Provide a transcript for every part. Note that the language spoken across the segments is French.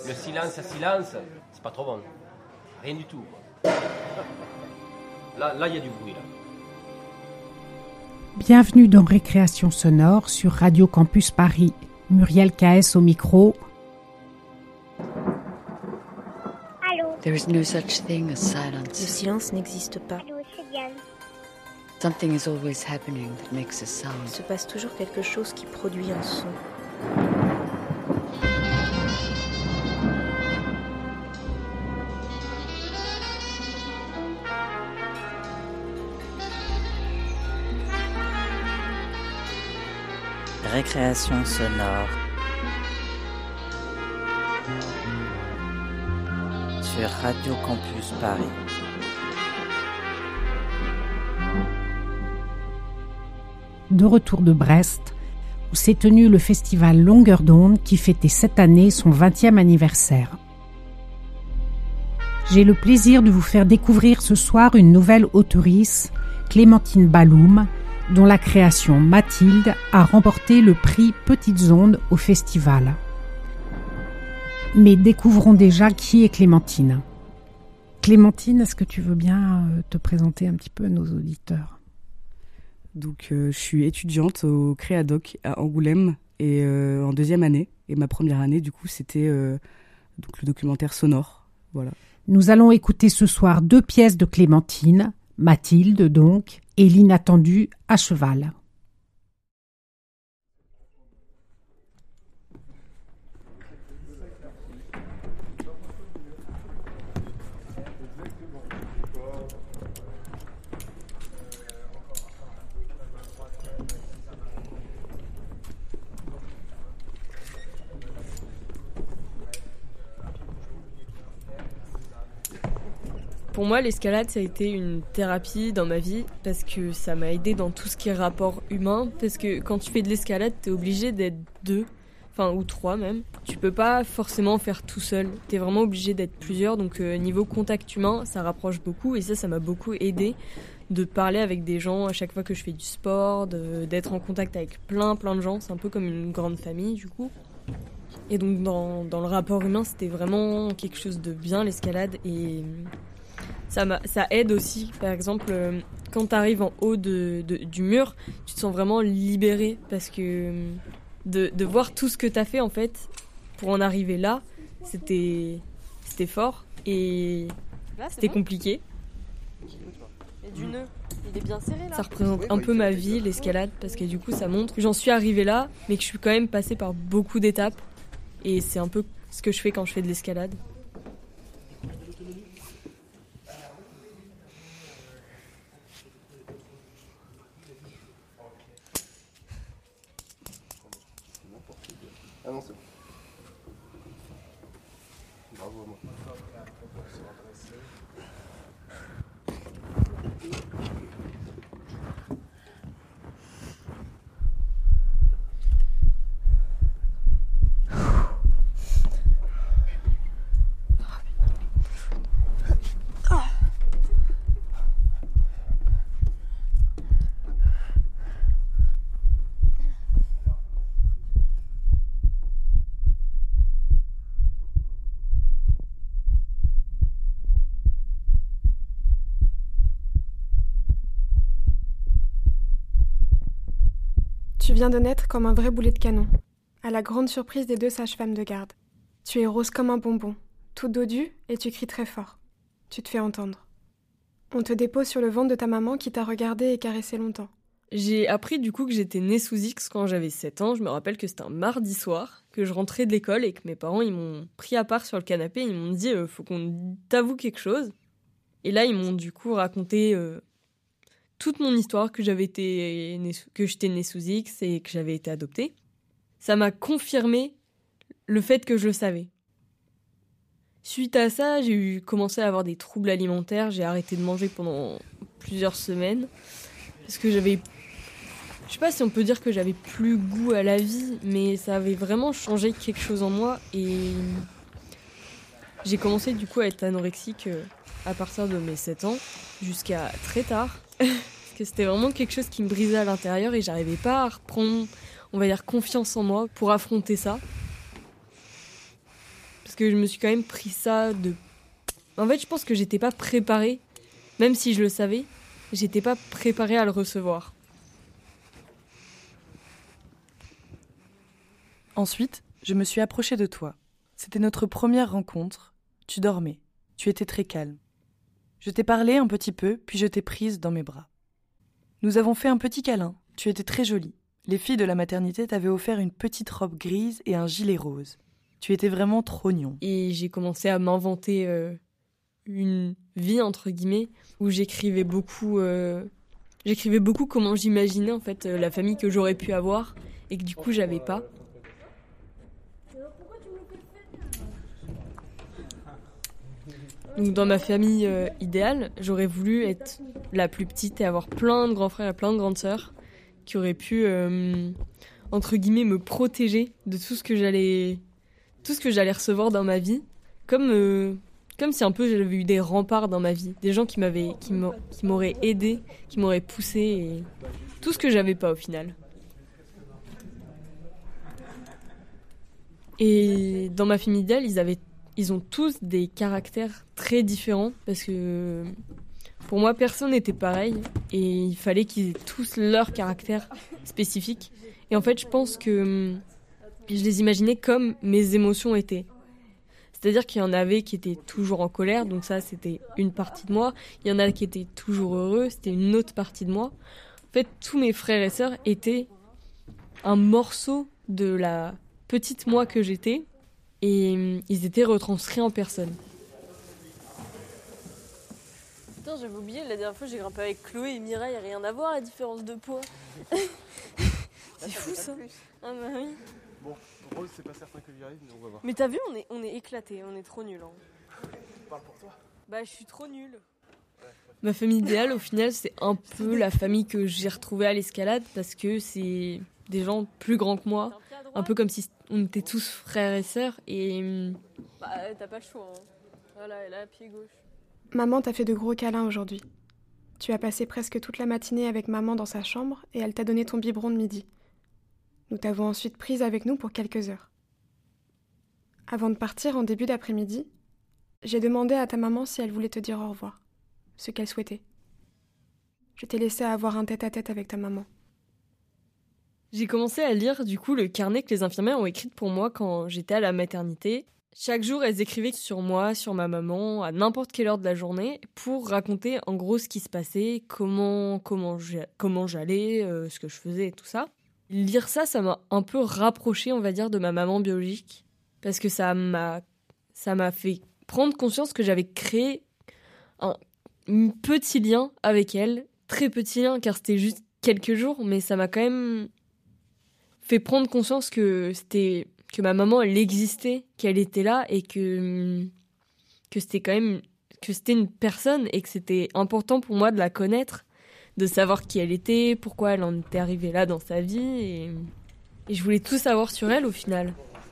Le silence à silence, c'est pas trop bon. Rien du tout. Quoi. Là, il y a du bruit. Là. Bienvenue dans Récréation sonore sur Radio Campus Paris. Muriel KS au micro. Allô. There is no such thing as silence. Le silence n'existe pas. Allô, c'est Diane. Something is always happening that makes a sound. Il se passe toujours quelque chose qui produit un son. Récréation sonore sur Radio Campus Paris. De retour de Brest, où s'est tenu le festival Longueur d'onde qui fêtait cette année son 20e anniversaire. J'ai le plaisir de vous faire découvrir ce soir une nouvelle auteurice, Clémentine Balloum, dont la création Mathilde a remporté le prix Petites Ondes au festival. Mais découvrons déjà qui est Clémentine. Clémentine, est-ce que tu veux bien te présenter un petit peu à nos auditeurs ? Donc, je suis étudiante au Créadoc à Angoulême et en deuxième année. Et ma première année, du coup, c'était donc le documentaire sonore. Voilà. Nous allons écouter ce soir 2 pièces de Clémentine, Mathilde donc, et l'inattendu à cheval. Pour moi, l'escalade, ça a été une thérapie dans ma vie parce que ça m'a aidé dans tout ce qui est rapport humain. Parce que quand tu fais de l'escalade, t'es obligé d'être 2, ou 3 même. Tu peux pas forcément faire tout seul. T'es vraiment obligé d'être plusieurs. Donc niveau contact humain, ça rapproche beaucoup et ça m'a beaucoup aidé de parler avec des gens à chaque fois que je fais du sport, d'être en contact avec plein de gens. C'est un peu comme une grande famille du coup. Et donc dans le rapport humain, c'était vraiment quelque chose de bien l'escalade et ça aide aussi, par exemple, quand tu arrives en haut du mur, tu te sens vraiment libéré parce que de voir tout ce que tu as fait en fait pour en arriver là, c'était fort et là, c'était compliqué. Et du nœud, il est bien serré là. Ça représente un peu ma vie, l'escalade, parce que du coup ça montre que j'en suis arrivée là, mais que je suis quand même passée par beaucoup d'étapes et c'est un peu ce que je fais quand je fais de l'escalade. Ah non, c'est bon. Bravo à moi. Tu viens de naître comme un vrai boulet de canon, à la grande surprise des 2 sages-femmes de garde. Tu es rose comme un bonbon, tout dodu et tu cries très fort. Tu te fais entendre. On te dépose sur le ventre de ta maman qui t'a regardé et caressé longtemps. J'ai appris du coup que j'étais née sous X quand j'avais 7 ans. Je me rappelle que c'était un mardi soir, que je rentrais de l'école et que mes parents ils m'ont pris à part sur le canapé. Ils m'ont dit faut qu'on t'avoue quelque chose. Et là ils m'ont du coup raconté toute mon histoire, que j'étais née sous X et que j'avais été adoptée. Ça m'a confirmé le fait que je le savais. Suite à ça, j'ai commencé à avoir des troubles alimentaires. J'ai arrêté de manger pendant plusieurs semaines parce que j'avais... Je sais pas si on peut dire que j'avais plus goût à la vie, mais ça avait vraiment changé quelque chose en moi et j'ai commencé du coup à être anorexique à partir de mes 7 ans jusqu'à très tard. Parce que c'était vraiment quelque chose qui me brisait à l'intérieur et j'arrivais pas à reprendre, on va dire, confiance en moi pour affronter ça. Parce que je me suis quand même pris ça de... En fait, je pense que j'étais pas préparée, même si je le savais, j'étais pas préparée à le recevoir. Ensuite, je me suis approchée de toi. C'était notre première rencontre. Tu dormais. Tu étais très calme. Je t'ai parlé un petit peu, puis je t'ai prise dans mes bras. Nous avons fait un petit câlin. Tu étais très jolie. Les filles de la maternité t'avaient offert une petite robe grise et un gilet rose. Tu étais vraiment trop mignon. Et j'ai commencé à m'inventer une vie, entre guillemets, où j'écrivais beaucoup comment j'imaginais, en fait, la famille que j'aurais pu avoir et que du coup, j'avais pas. Donc, dans ma famille idéale, j'aurais voulu être la plus petite et avoir plein de grands frères et plein de grandes sœurs qui auraient pu, entre guillemets, me protéger de tout ce que j'allais recevoir dans ma vie, comme si un peu j'avais eu des remparts dans ma vie, des gens qui m'auraient aidé, qui m'auraient poussé, et tout ce que j'avais pas au final. Et dans ma famille idéale, ils ont tous des caractères très différents, parce que pour moi, personne n'était pareil, et il fallait qu'ils aient tous leur caractère spécifique. Et en fait, je pense que je les imaginais comme mes émotions étaient. C'est-à-dire qu'il y en avait qui étaient toujours en colère, donc ça, c'était une partie de moi. Il y en a qui étaient toujours heureux, c'était une autre partie de moi. En fait, tous mes frères et sœurs étaient un morceau de la petite moi que j'étais, et ils étaient retranscrits en personne. Putain, j'avais oublié, la dernière fois j'ai grimpé avec Chloé et Mireille, il n'y a rien à voir la différence de poids. C'est fou ça. Ah bah oui. Bon, Rose, c'est pas certain que j'y arrive, mais on va voir. Mais t'as vu, on est éclatés, on est trop nuls. Hein. Tu parles pour toi? Bah, je suis trop nulle. Ma famille idéale, au final, c'est un peu la famille que j'ai retrouvée à l'escalade, parce que c'est des gens plus grands que moi, un peu comme si on était tous frères et sœurs, et... Bah, t'as pas le choix, hein. Voilà, elle a pied gauche. Maman t'a fait de gros câlins aujourd'hui. Tu as passé presque toute la matinée avec maman dans sa chambre et elle t'a donné ton biberon de midi. Nous t'avons ensuite prise avec nous pour quelques heures. Avant de partir en début d'après-midi, j'ai demandé à ta maman si elle voulait te dire au revoir, ce qu'elle souhaitait. Je t'ai laissé avoir un tête-à-tête avec ta maman. J'ai commencé à lire du coup le carnet que les infirmières ont écrit pour moi quand j'étais à la maternité. Chaque jour, elles écrivaient sur moi, sur ma maman, à n'importe quelle heure de la journée, pour raconter en gros ce qui se passait, comment j'allais, ce que je faisais et tout ça. Lire ça, ça m'a un peu rapproché, on va dire, de ma maman biologique, parce que ça m'a fait prendre conscience que j'avais créé un petit lien avec elle, très petit lien, car c'était juste quelques jours, mais ça m'a quand même fait prendre conscience que ma maman, elle existait, qu'elle était là, et que c'était quand même, que c'était une personne, et que c'était important pour moi de la connaître, de savoir qui elle était, pourquoi elle en était arrivée là dans sa vie, et je voulais tout savoir sur elle au final.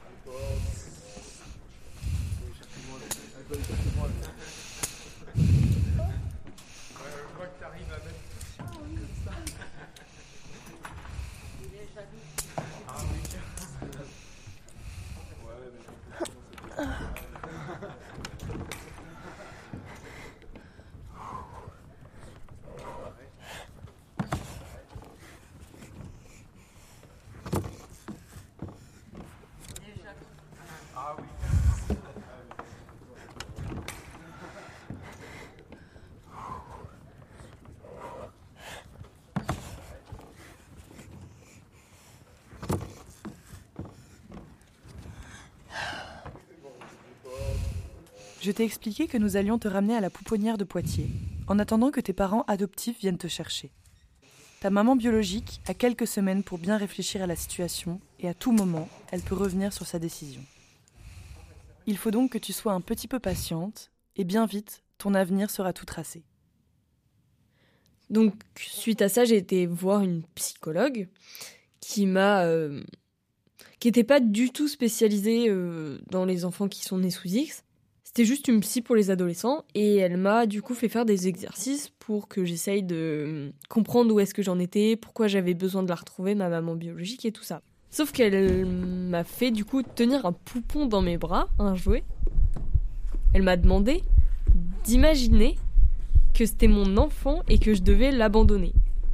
Je t'ai expliqué que nous allions te ramener à la pouponnière de Poitiers, en attendant que tes parents adoptifs viennent te chercher. Ta maman biologique a quelques semaines pour bien réfléchir à la situation, et à tout moment, elle peut revenir sur sa décision. Il faut donc que tu sois un petit peu patiente, et bien vite, ton avenir sera tout tracé. Donc, suite à ça, j'ai été voir une psychologue qui n'était pas du tout spécialisée dans les enfants qui sont nés sous X. C'était juste une psy pour les adolescents, et elle m'a du coup fait faire des exercices pour que j'essaye de comprendre où est-ce que j'en étais, pourquoi j'avais besoin de la retrouver, ma maman biologique et tout ça. Sauf qu'elle m'a fait du coup tenir un poupon dans mes bras, un jouet. Elle m'a demandé d'imaginer que c'était mon enfant et que je devais l'abandonner.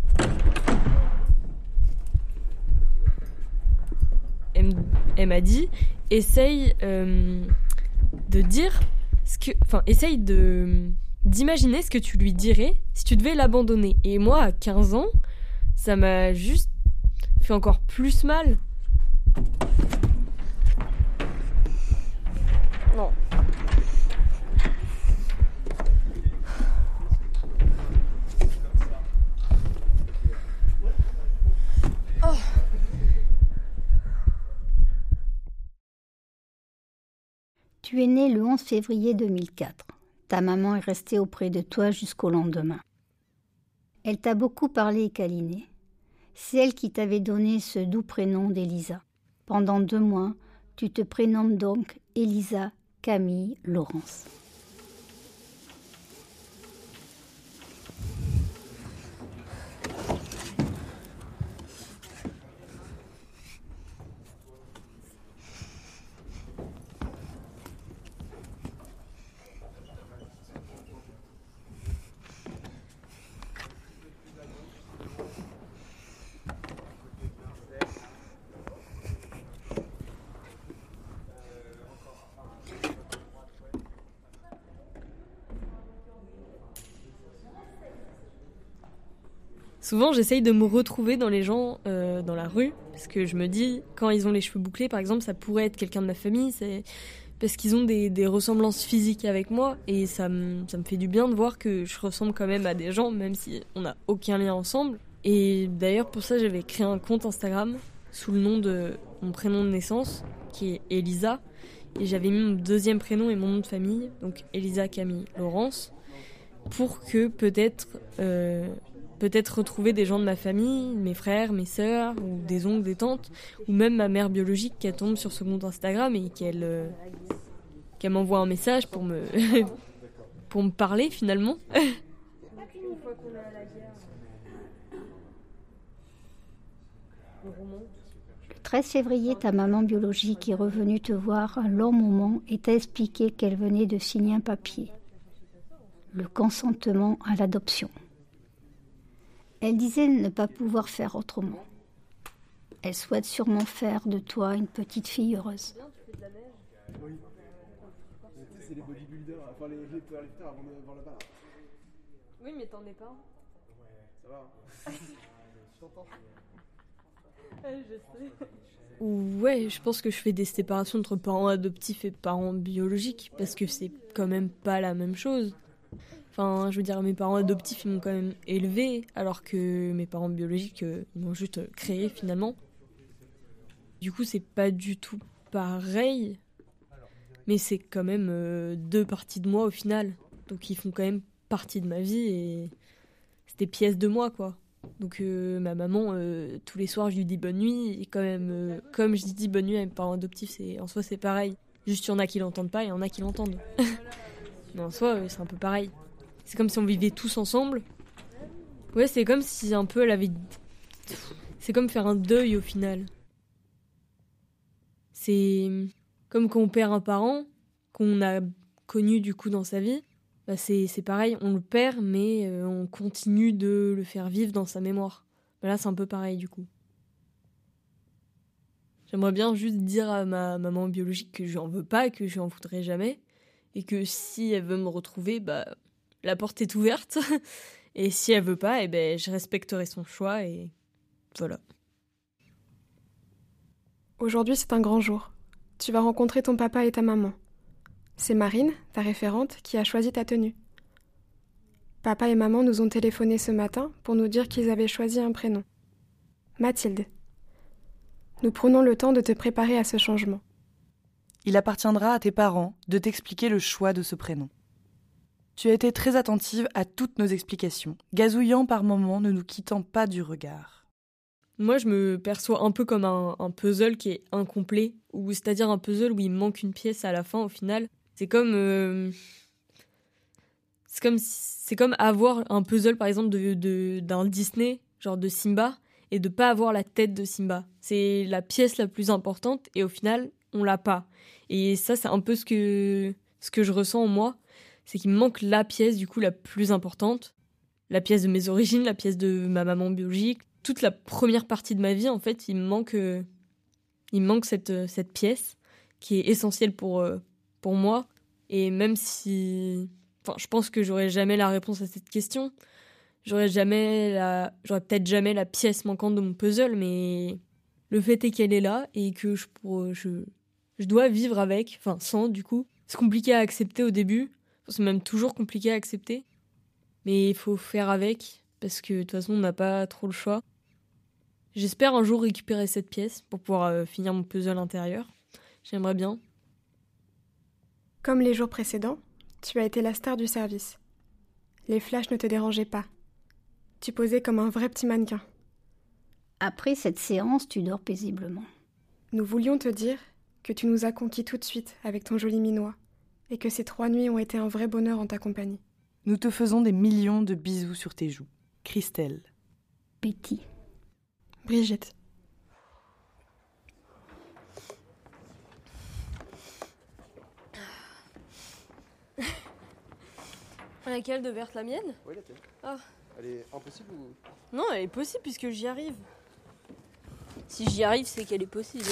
Elle m'a dit, essaye d'imaginer ce que tu lui dirais si tu devais l'abandonner. Et moi, à 15 ans, ça m'a juste fait encore plus mal. Non. Oh. Tu es né le 11 février 2004. Ta maman est restée auprès de toi jusqu'au lendemain. Elle t'a beaucoup parlé et câliné. C'est elle qui t'avait donné ce doux prénom d'Elisa. Pendant 2 mois, tu te prénommes donc Elisa Camille Laurence. Souvent, j'essaye de me retrouver dans les gens dans la rue, parce que je me dis, quand ils ont les cheveux bouclés, par exemple, ça pourrait être quelqu'un de ma famille, c'est parce qu'ils ont des ressemblances physiques avec moi, et ça me fait du bien de voir que je ressemble quand même à des gens, même si on n'a aucun lien ensemble. Et d'ailleurs, pour ça, j'avais créé un compte Instagram sous le nom de mon prénom de naissance, qui est Elisa, et j'avais mis mon deuxième prénom et mon nom de famille, donc Elisa Camille Laurence, pour que peut-être retrouver des gens de ma famille, mes frères, mes sœurs, ou des oncles, des tantes, ou même ma mère biologique qui tombe sur ce compte Instagram et qu'elle m'envoie un message pour me pour me parler finalement. Le 13 février, ta maman biologique est revenue te voir un long moment et t'a expliqué qu'elle venait de signer un papier. Le consentement à l'adoption. Elle disait ne pas pouvoir faire autrement. Elle souhaite sûrement faire de toi une petite fille heureuse. Oui. C'est les bodybuilders, enfin les powerlifters avant de voir là-bas. Oui, mais t'en es pas. Ça va. Je t'entends. Je sais. Ouais, je pense que je fais des séparations entre parents adoptifs et parents biologiques, parce que c'est quand même pas la même chose. Enfin, je veux dire, mes parents adoptifs, ils m'ont quand même élevé, alors que mes parents biologiques, ils m'ont juste créé, finalement. Du coup, c'est pas du tout pareil, mais c'est quand même 2 parties de moi, au final. Donc, ils font quand même partie de ma vie, et c'est des pièces de moi, quoi. Donc, ma maman, tous les soirs, je lui dis bonne nuit, et quand même, comme je dis bonne nuit à mes parents adoptifs, en soi, c'est pareil. Juste, il y en a qui l'entendent pas, et il y en a qui l'entendent. Mais en soi, c'est un peu pareil. C'est comme si on vivait tous ensemble. Ouais, c'est comme si un peu elle avait... C'est comme faire un deuil au final. C'est comme quand on perd un parent, qu'on a connu du coup dans sa vie. Bah c'est pareil, on le perd, mais on continue de le faire vivre dans sa mémoire. Bah là, c'est un peu pareil du coup. J'aimerais bien juste dire à ma maman biologique que je n'en veux pas, que je n'en voudrais jamais. Et que si elle veut me retrouver, bah... la porte est ouverte, et si elle veut pas, je respecterai son choix, et voilà. Aujourd'hui, c'est un grand jour. Tu vas rencontrer ton papa et ta maman. C'est Marine, ta référente, qui a choisi ta tenue. Papa et maman nous ont téléphoné ce matin pour nous dire qu'ils avaient choisi un prénom. Mathilde. Nous prenons le temps de te préparer à ce changement. Il appartiendra à tes parents de t'expliquer le choix de ce prénom. Tu as été très attentive à toutes nos explications, gazouillant par moments, ne nous quittant pas du regard. Moi, je me perçois un peu comme un puzzle qui est incomplet, c'est-à-dire un puzzle où il manque une pièce à la fin, au final. C'est comme avoir un puzzle, par exemple, d'un Disney, genre de Simba, et de pas avoir la tête de Simba. C'est la pièce la plus importante et au final, on l'a pas. Et ça, c'est un peu ce que je ressens en moi, c'est qu'il me manque la pièce du coup la plus importante, la pièce de mes origines, la pièce de ma maman biologique, toute la première partie de ma vie en fait, il me manque cette pièce qui est essentielle pour moi. Et même si, je pense que j'aurais jamais la réponse à cette question, j'aurais peut-être jamais la pièce manquante de mon puzzle, mais le fait est qu'elle est là et que je dois vivre avec, sans du coup. C'est compliqué à accepter au début, c'est même toujours compliqué à accepter, mais il faut faire avec, parce que de toute façon on n'a pas trop le choix. J'espère un jour récupérer cette pièce pour pouvoir finir mon puzzle intérieur. J'aimerais bien. Comme les jours précédents, tu as été la star du service. Les flashs ne te dérangeaient pas. Tu posais comme un vrai petit mannequin. Après cette séance, tu dors paisiblement. Nous voulions te dire que tu nous as conquis tout de suite avec ton joli minois et que ces 3 nuits ont été un vrai bonheur en ta compagnie. Nous te faisons des millions de bisous sur tes joues. Christelle. Betty. Brigitte. Laquelle de verte, la mienne? Oui, la tienne. Ah. Elle est impossible ou... Non, elle est possible puisque j'y arrive. Si j'y arrive, c'est qu'elle est possible.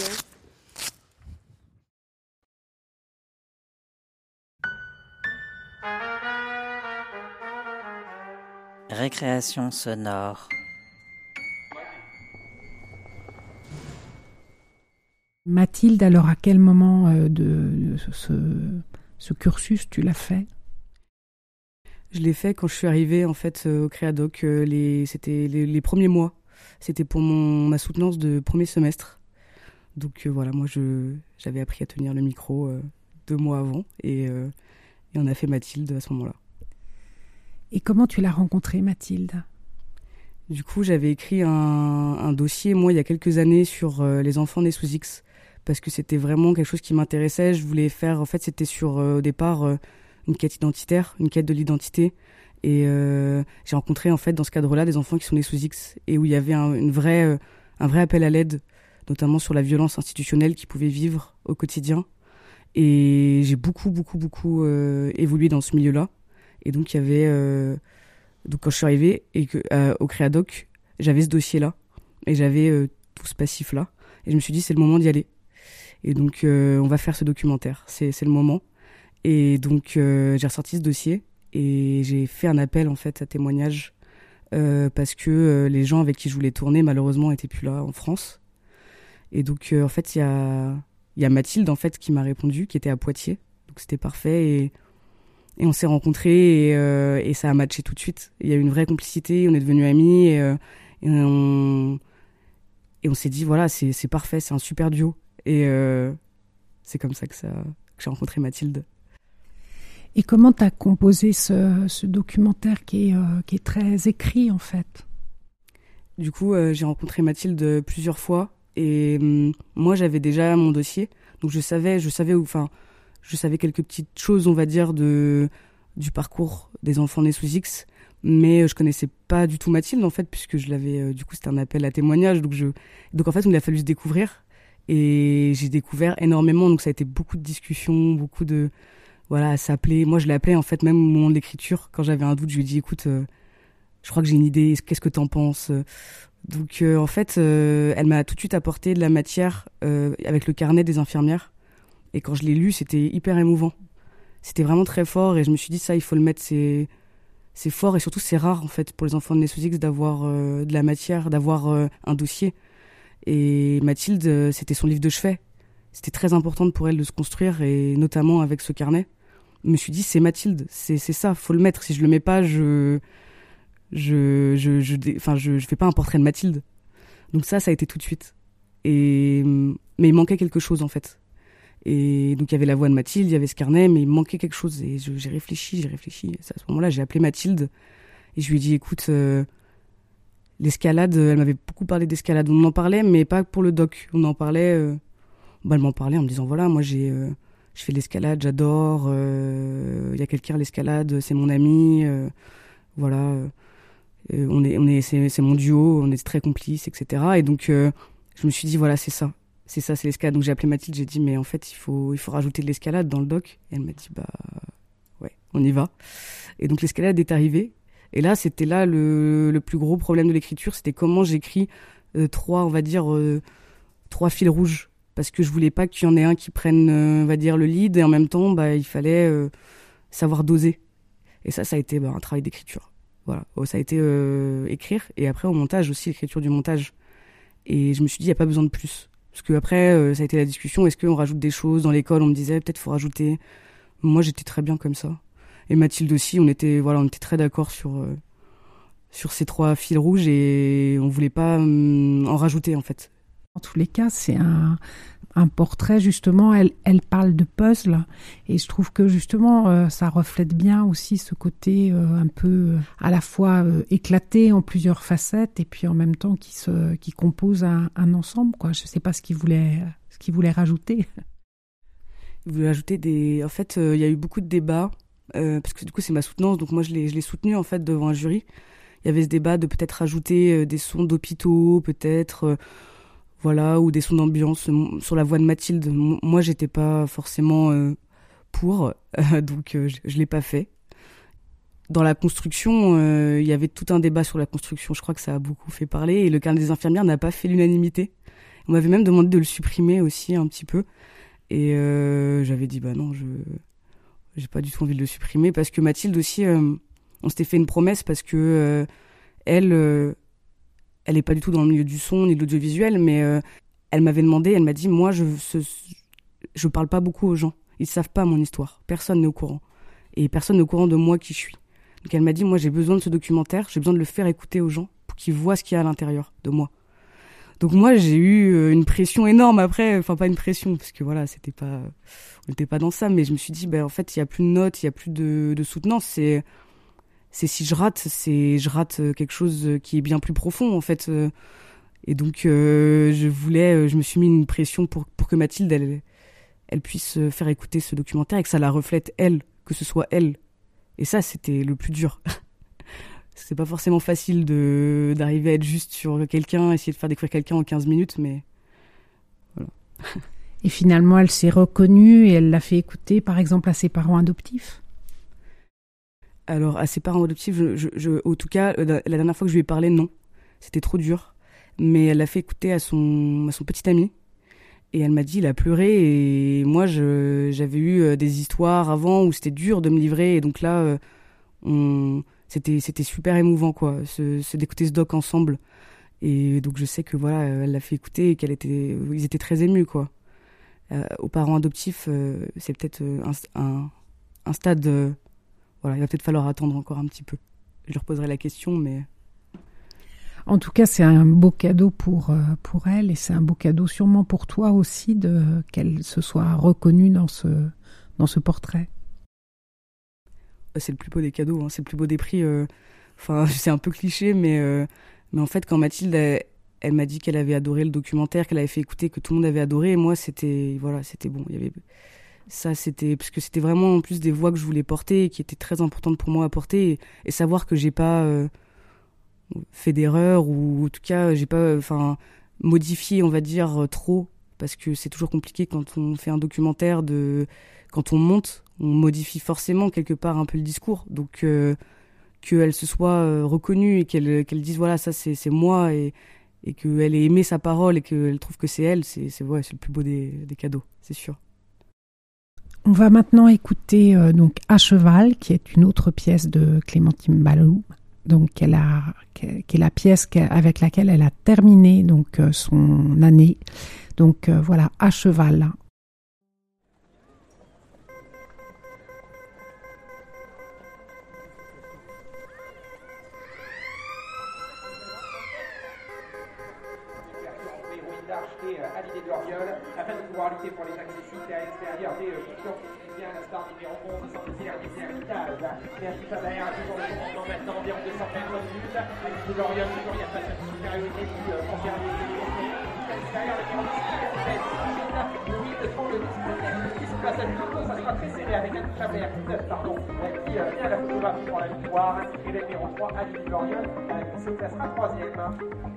Récréation sonore. Mathilde, alors à quel moment de ce cursus tu l'as fait? Je l'ai fait quand je suis arrivée en fait au Créadoc. C'était les premiers mois. C'était pour ma soutenance de premier semestre. Donc voilà, moi j'avais appris à tenir le micro 2 mois avant et on a fait Mathilde à ce moment-là. Et comment tu l'as rencontrée, Mathilde? Du coup, j'avais écrit un dossier, moi, il y a quelques années, sur les enfants nés sous X, parce que c'était vraiment quelque chose qui m'intéressait. Je voulais faire, en fait, c'était sur, au départ, une quête identitaire, une quête de l'identité. Et j'ai rencontré, en fait, dans ce cadre-là, des enfants qui sont nés sous X, et où il y avait un vrai appel à l'aide, notamment sur la violence institutionnelle qu'ils pouvaient vivre au quotidien. Et j'ai beaucoup évolué dans ce milieu-là. Et donc, il y avait... donc, quand je suis arrivée au Créadoc, j'avais ce dossier-là. Et j'avais tout ce passif-là. Et je me suis dit, c'est le moment d'y aller. Et donc, on va faire ce documentaire. C'est le moment. Et donc, j'ai ressorti ce dossier. Et j'ai fait un appel, en fait, à témoignage. Parce que les gens avec qui je voulais tourner, malheureusement, n'étaient plus là en France. Et donc, en fait, il y a Mathilde, en fait, qui m'a répondu, qui était à Poitiers. Donc, c'était parfait. Et on s'est rencontrés et ça a matché tout de suite. Il y a eu une vraie complicité, on est devenus amis et on s'est dit, voilà, c'est parfait, c'est un super duo. Et c'est comme ça que j'ai rencontré Mathilde. Et comment tu as composé ce documentaire qui est très écrit, en fait? Du coup, j'ai rencontré Mathilde plusieurs fois et moi, j'avais déjà mon dossier. Donc, je savais quelques petites choses, on va dire, du parcours des enfants nés sous X, mais je connaissais pas du tout Mathilde, en fait, puisque je l'avais, du coup, c'était un appel à témoignage, donc en fait, il a fallu se découvrir, et j'ai découvert énormément, donc ça a été beaucoup de discussions, beaucoup de, voilà, à s'appeler. Moi, je l'ai appelée, en fait, même au moment de l'écriture, quand j'avais un doute, je lui ai dit, écoute, je crois que j'ai une idée, qu'est-ce que t'en penses? Donc, en fait, elle m'a tout de suite apporté de la matière avec le carnet des infirmières. Et quand je l'ai lu, c'était hyper émouvant. C'était vraiment très fort et je me suis dit, ça, il faut le mettre, c'est fort et surtout c'est rare en fait pour les enfants de nés sous X d'avoir de la matière, d'avoir un dossier. Et Mathilde, c'était son livre de chevet. C'était très important pour elle de se construire et notamment avec ce carnet. Je me suis dit, c'est Mathilde, c'est ça, faut le mettre. Si je le mets pas, je fais pas un portrait de Mathilde. Donc ça a été tout de suite. Mais il manquait quelque chose en fait. Et donc il y avait la voix de Mathilde, il y avait ce carnet, mais il me manquait quelque chose et j'ai réfléchi. Et à ce moment-là, j'ai appelé Mathilde et je lui ai dit, écoute, l'escalade, elle m'avait beaucoup parlé d'escalade. On en parlait, mais pas pour le doc. On en parlait, elle m'en parlait en me disant, voilà, moi je fais de l'escalade, j'adore, il y a quelqu'un à l'escalade, c'est mon ami, voilà. c'est mon duo, on est très complices, etc. Et donc, je me suis dit, voilà, c'est ça, c'est l'escalade. Donc j'ai appelé Mathilde, j'ai dit, mais en fait, il faut rajouter de l'escalade dans le doc. Et elle m'a dit, bah ouais, on y va. Et donc l'escalade est arrivée. Et là, c'était là le plus gros problème de l'écriture, c'était comment j'écris trois fils rouges. Parce que je voulais pas qu'il y en ait un qui prenne, on va dire, le lead, et en même temps, bah, il fallait savoir doser. Et ça a été un travail d'écriture. Voilà, ça a été écrire, et après au montage aussi, l'écriture du montage. Et je me suis dit, il n'y a pas besoin de plus. Parce que après, ça a été la discussion, est-ce qu'on rajoute des choses dans l'école? On me disait, peut-être faut rajouter. Moi, j'étais très bien comme ça. Et Mathilde aussi, on était très d'accord sur ces 3 fils rouges, et on voulait pas en rajouter, en fait. En tous les cas, c'est un portrait, justement, elle parle de puzzle, et je trouve que justement ça reflète bien aussi ce côté un peu à la fois éclaté en plusieurs facettes, et puis en même temps qui compose un ensemble, quoi. Je sais pas ce qu'il voulait rajouter. Il voulait rajouter en fait, il y a eu beaucoup de débats, parce que du coup c'est ma soutenance, donc moi je l'ai soutenue en fait devant un jury. Il y avait ce débat de peut-être rajouter des sons d'hôpitaux, peut-être ou des sons d'ambiance sur la voix de Mathilde. Moi, j'étais pas forcément pour, donc je l'ai pas fait. Dans la construction, il y avait tout un débat sur la construction. Je crois que ça a beaucoup fait parler, et le carnet des infirmières n'a pas fait l'unanimité. On m'avait même demandé de le supprimer aussi un petit peu, et j'avais dit bah non, j'ai pas du tout envie de le supprimer, parce que Mathilde aussi, on s'était fait une promesse, parce que elle est pas du tout dans le milieu du son ni de l'audiovisuel, mais elle m'avait demandé, elle m'a dit, moi je parle pas beaucoup aux gens, ils savent pas mon histoire, personne n'est au courant, et personne n'est au courant de moi qui je suis. Donc elle m'a dit, moi j'ai besoin de ce documentaire, j'ai besoin de le faire écouter aux gens pour qu'ils voient ce qu'il y a à l'intérieur de moi. Donc moi j'ai eu une pression énorme après, enfin pas une pression, parce que voilà, on n'était pas dans ça, mais je me suis dit, en fait il y a plus de notes, il y a plus de soutenance, c'est si je rate quelque chose qui est bien plus profond, en fait. Et donc, je me suis mis une pression pour que Mathilde, elle puisse faire écouter ce documentaire, et que ça la reflète, elle, que ce soit elle. Et ça, c'était le plus dur. C'est pas forcément facile d'arriver à être juste sur quelqu'un, essayer de faire découvrir quelqu'un en 15 minutes, mais voilà. Et finalement, elle s'est reconnue, et elle l'a fait écouter, par exemple, à ses parents adoptifs. Alors, à ses parents adoptifs, en tout cas, la dernière fois que je lui ai parlé, non. C'était trop dur. Mais elle l'a fait écouter à son petit ami. Et elle m'a dit, il a pleuré. Et moi, j'avais eu des histoires avant où c'était dur de me livrer. Et donc là, c'était super émouvant, quoi, d'écouter ce doc ensemble. Et donc, je sais que voilà, elle l'a fait écouter, et ils étaient très émus, quoi. Aux parents adoptifs, c'est peut-être un stade... Voilà, il va peut-être falloir attendre encore un petit peu. Je lui reposerai la question, mais... En tout cas, c'est un beau cadeau pour elle, et c'est un beau cadeau sûrement pour toi aussi qu'elle se soit reconnue dans ce portrait. C'est le plus beau des cadeaux, hein, c'est le plus beau des prix. C'est un peu cliché, mais en fait, quand Mathilde, elle m'a dit qu'elle avait adoré le documentaire, qu'elle avait fait écouter, que tout le monde avait adoré, et moi, c'était bon. Il y avait... Ça, parce que c'était vraiment en plus des voix que je voulais porter, et qui étaient très importantes pour moi à porter, et savoir que j'ai pas fait d'erreur, ou en tout cas j'ai pas modifié, on va dire, trop, parce que c'est toujours compliqué quand on fait un documentaire, quand on monte, on modifie forcément quelque part un peu le discours, donc qu'elle se soit reconnue, et qu'elle dise voilà, ça c'est moi, et qu'elle ait aimé sa parole, et qu'elle trouve que c'est elle, c'est le plus beau des cadeaux, c'est sûr. On va maintenant écouter donc À cheval, qui est une autre pièce de Clémentine Baloum, donc qui est la pièce avec laquelle elle a terminé donc son année. Donc voilà, À cheval. À l'idée de leur viol, afin de pouvoir lutter pour les accessibilités à l'extérieur des fonctions bien l'instant numéro 11, centenaire des héritage. Merci Faber, toujours le commandement maintenant, environ 200 mètres de lutte. À l'idée de leur viol, toujours il y a pas de supériorité du conféré à l'extérieur, le numéro 6, 8 trous de disque passage du loto, ça sera très serré avec un touche à verre, 9 pardon, qui vient à la photographie pour la victoire. Et le numéro 3, Aline Loriol, qui se classera 3e.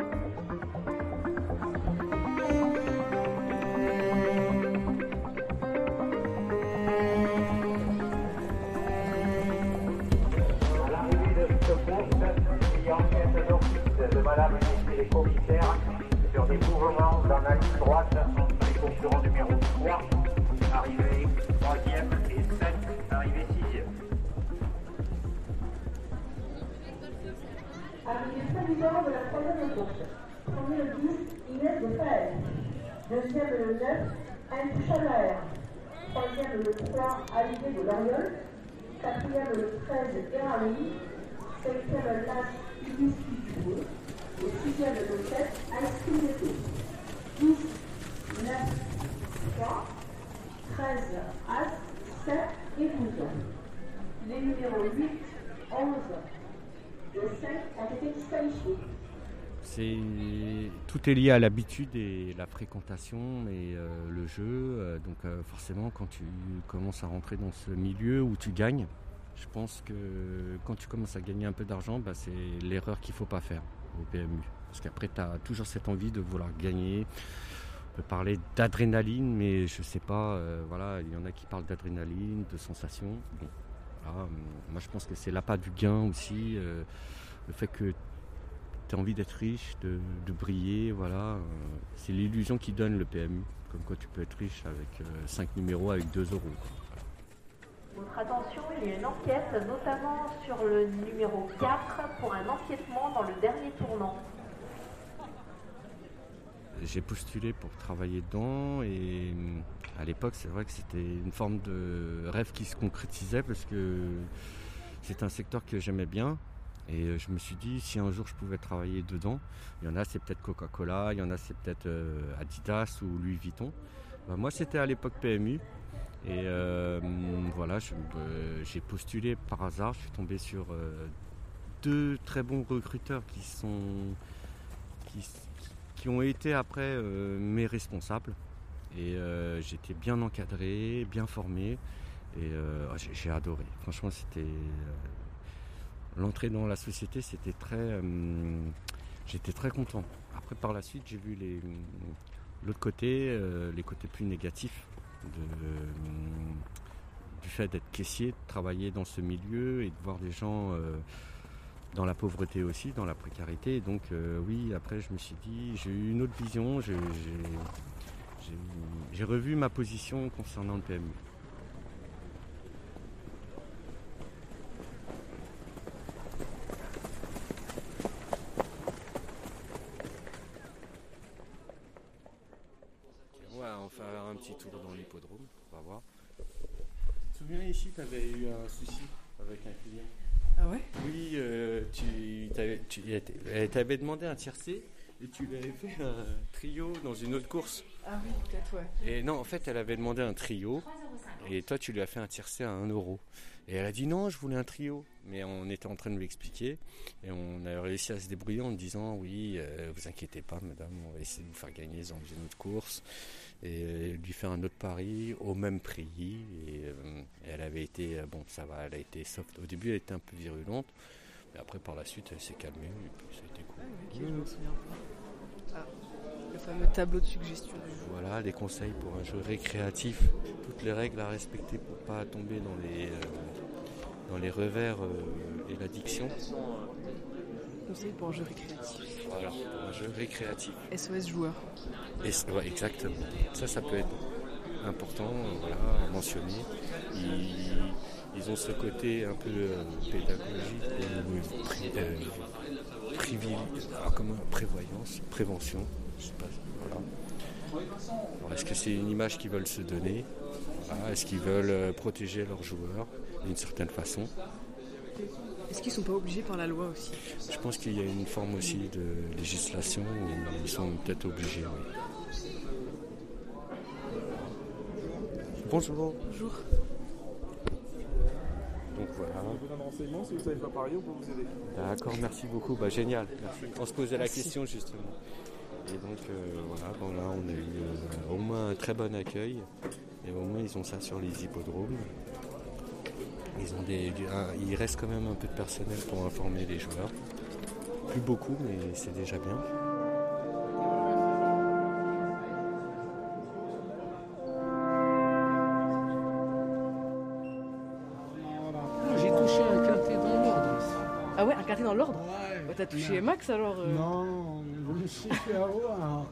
De Madame et les commissaires sur des mouvements dans la ligne droite entre les concurrents numéro 3, arrivé 3e et 7, arrivé 6e. Arrivé président de la 3e course. Premier le 10, Inès de Faël. Deuxième le 9, Anne Chalaer. Troisième le 3, Alivier de Loriol. Quatrième le 13, Héraloni. Cinquième l'As, Ibis Pitoué. Et sixième le 7, Ice Cream 10, 9, 3, 13, As, 7 et 12. Les numéros 8, 11 et 5 ont été disqualifiés. Tout est lié à l'habitude et la fréquentation et le jeu. Donc forcément, quand tu commences à rentrer dans ce milieu où tu gagnes, je pense que quand tu commences à gagner un peu d'argent, c'est l'erreur qu'il ne faut pas faire au PMU. Parce qu'après, tu as toujours cette envie de vouloir gagner. On peut parler d'adrénaline, mais je ne sais pas. Voilà, il y en a qui parlent d'adrénaline, de sensations. Bon, voilà, moi, je pense que c'est l'appât du gain aussi. Le fait que tu as envie d'être riche, de briller, voilà. C'est l'illusion qui donne le PMU. Comme quoi tu peux être riche avec 5 numéros avec 2 euros. Votre attention, il y a une enquête, notamment sur le numéro 4, pour un empiètement dans le dernier tournant. J'ai postulé pour travailler dedans et à l'époque, c'est vrai que c'était une forme de rêve qui se concrétisait parce que c'est un secteur que j'aimais bien. Et je me suis dit, si un jour je pouvais travailler dedans, il y en a c'est peut-être Coca-Cola, il y en a c'est peut-être Adidas ou Louis Vuitton. Moi c'était à l'époque PMU et voilà, j'ai postulé par hasard, je suis tombé sur 2 très bons recruteurs qui ont été après mes responsables et j'étais bien encadré, bien formé et j'ai adoré. Franchement c'était... L'entrée dans la société, j'étais très content. Après, par la suite, j'ai vu l'autre côté, les côtés plus négatifs du fait d'être caissier, de travailler dans ce milieu et de voir des gens dans la pauvreté aussi, dans la précarité. Et donc, oui, après, je me suis dit, j'ai eu une autre vision. J'ai revu ma position concernant le PMU. On va faire un petit tour dans l'hippodrome, on va voir. Tu te souviens ici, tu avais eu un souci avec un client. Ah ouais? Oui, elle t'avait demandé un tiercé et tu lui avais fait un trio dans une autre course. Ah oui, peut-être, ouais. Et non, en fait, elle avait demandé un trio et toi, tu lui as fait un tiercé à 1 euro. Et elle a dit non, je voulais un trio. Mais on était en train de lui expliquer et on a réussi à se débrouiller en disant oui, vous inquiétez pas, madame, on va essayer de vous faire gagner dans une autre course et lui faire un autre pari au même prix. Et elle avait été, bon, ça va, elle a été soft. Au début, elle était un peu virulente, mais après, par la suite, elle s'est calmée et puis ça a été cool. Ah, ok, je me souviens pas. Ah, le fameux tableau de suggestion. Voilà, des conseils pour un jeu récréatif. Toutes les règles à respecter pour pas tomber dans les revers et l'addiction. Conseil pour un jeu récréatif. Voilà, un jeu récréatif. SOS joueur. Ouais, exactement. Ça peut être important, voilà, à mentionner. Ils ont ce côté un peu pédagogique, prévention. Je sais pas, voilà. Alors, est-ce que c'est une image qu'ils veulent se donner? Voilà. Est-ce qu'ils veulent protéger leurs joueurs d'une certaine façon? Est-ce qu'ils ne sont pas obligés par la loi aussi? Je pense qu'il y a une forme aussi de législation où ils sont peut-être obligés, oui. Bonjour. Bonjour. Donc voilà. On vous donne un renseignement si vous savez pas parier, on peut vous aider. D'accord, merci beaucoup. Génial. Merci. On se posait la question justement. Et donc voilà, bon, là on a eu au moins un très bon accueil. Et au moins ils ont ça sur les hippodromes. Il reste quand même un peu de personnel pour informer les joueurs. Plus beaucoup, mais c'est déjà bien. J'ai touché un quintet dans l'ordre. Ah ouais, un quintet dans l'ordre? Ouais. Bah, t'as touché Max alors Non, je me suis fait avoir.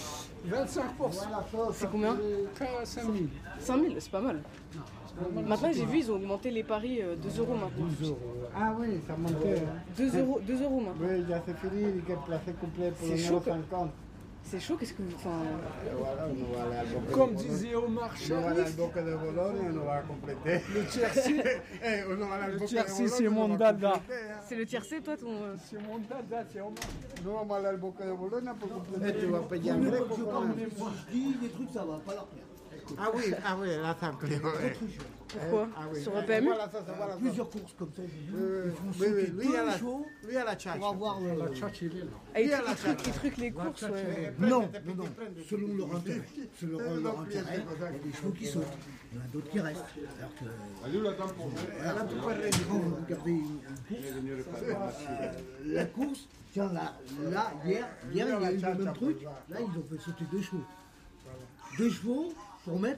25%. C'est combien? 5 000. 5 000, c'est pas mal. Maintenant, j'ai vu, ils ont augmenté les paris 2 € maintenant. 12 €. Ah oui, ça montait. 2 € maintenant. Oui, il y a c'est fini, il est placé complet pour le C'est numéro chaud. 50. C'est chaud, qu'est-ce que vous... Enfin... Comme disait Omar Sharif, on va compléter. le tiercé, c'est mon dada. C'est le tiercé, toi, ton... C'est mon dada, c'est Omar. Non, on va aller à Boca de Bologne pour compléter. Tu vas payer un grec pour Moi, je dis des trucs, ça va pas leur plaire. Ah oui, là ça me plaît. Pourquoi Sur un PMU Plusieurs courses comme ça, j'ai vu. Oui, lui, il y a la tchatch. Pour avoir La tchatch, il est là. Ah, ils truquent les courses, ouais. Non, selon leur intérêt. Selon leur intérêt, il y a des chevaux qui sautent. Il y en a d'autres qui restent. Alors que, quand vous regardez une course, la course, tiens, là, hier, il y a eu le même truc. Là, ils ont fait sauter 2 chevaux. 2 chevaux pour mettre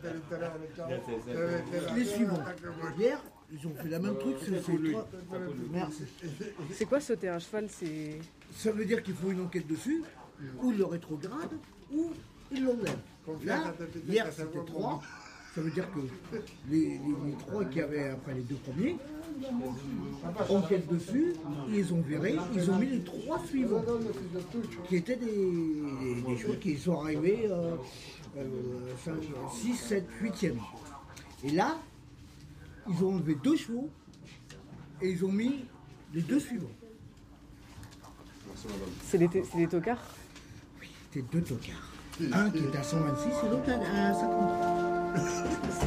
les suivants. Hier, ils ont fait la même truc. Merci. C'est quoi sauter un cheval? C'est... Ça veut dire qu'il faut une enquête dessus, ou le rétrograde, ou ils l'enlèvent. Là, hier c'était 3. Ça veut dire que les 3 qui avaient après les 2 premiers, enquête dessus, ils ont viré, ils ont mis les 3 suivants, qui étaient des chevaux qui sont arrivés 6, 7, 8e. Et là, ils ont enlevé 2 chevaux et ils ont mis les 2 suivants. C'est des tocards? Oui, c'était 2 tocards. Un qui est à 126 et l'autre à 53.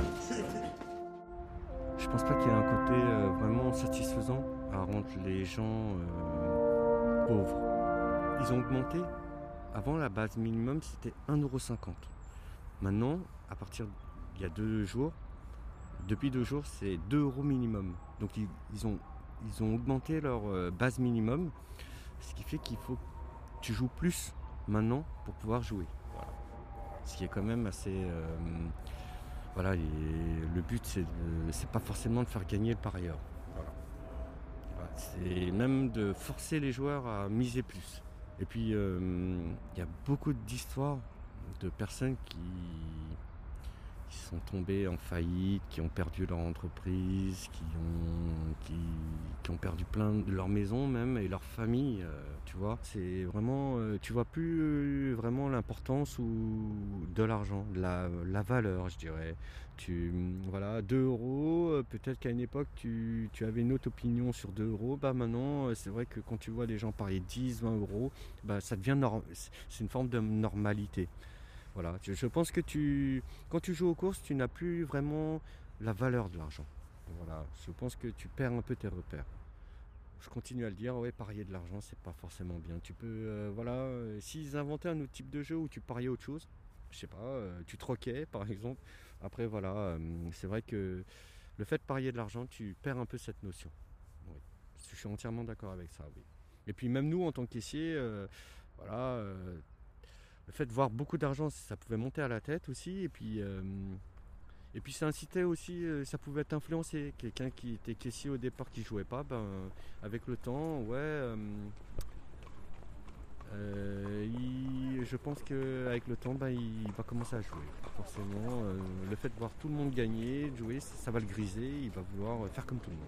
Je pense pas qu'il y ait un côté vraiment satisfaisant à rendre les gens pauvres. Ils ont augmenté. Avant, la base minimum, c'était 1,50 €. Maintenant, à partir d'il y a 2 jours, depuis 2 jours, c'est 2 € minimum. Donc ils ont augmenté leur base minimum, ce qui fait qu'il faut que tu joues plus maintenant pour pouvoir jouer. Voilà. Ce qui est quand même assez... voilà, le but, c'est pas forcément de faire gagner le parieur. Voilà. Voilà, c'est même de forcer les joueurs à miser plus. Et puis, il y a beaucoup d'histoires de personnes qui sont tombées en faillite, qui ont perdu leur entreprise, qui ont perdu plein de leur maison même et leur famille, tu vois. C'est vraiment, tu vois plus vraiment l'importance de l'argent, la valeur, je dirais. Voilà, 2 €, peut-être qu'à une époque tu avais une autre opinion sur 2 €, bah maintenant c'est vrai que quand tu vois les gens parier 10, 20 €, bah ça devient c'est une forme de normalité. Voilà, je pense que quand tu joues aux courses, tu n'as plus vraiment la valeur de l'argent. Voilà, je pense que tu perds un peu tes repères. Je continue à le dire, ouais, parier de l'argent, c'est pas forcément bien. Tu peux, voilà, s'ils inventaient un autre type de jeu où tu pariais autre chose, je sais pas, tu troquais par exemple. Après, voilà, c'est vrai que le fait de parier de l'argent, tu perds un peu cette notion. Oui, je suis entièrement d'accord avec ça, oui. Et puis même nous, en tant qu'caissier, voilà. Le fait de voir beaucoup d'argent, ça pouvait monter à la tête aussi. Et puis ça incitait aussi, ça pouvait t'influencer. Quelqu'un qui était caissier au départ qui jouait pas, ben, avec le temps, ouais, je pense qu'avec le temps, ben, il va commencer à jouer. Forcément, le fait de voir tout le monde gagner, de jouer, ça va le griser. Il va vouloir faire comme tout le monde.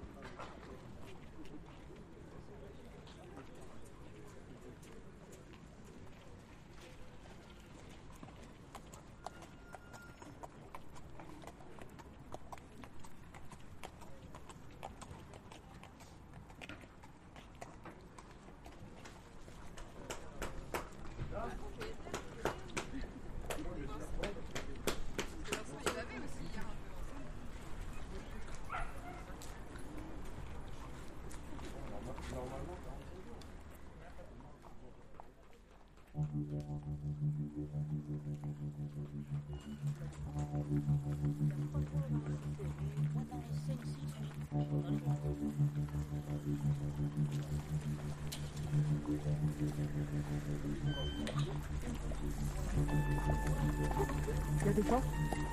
Il y a des temps?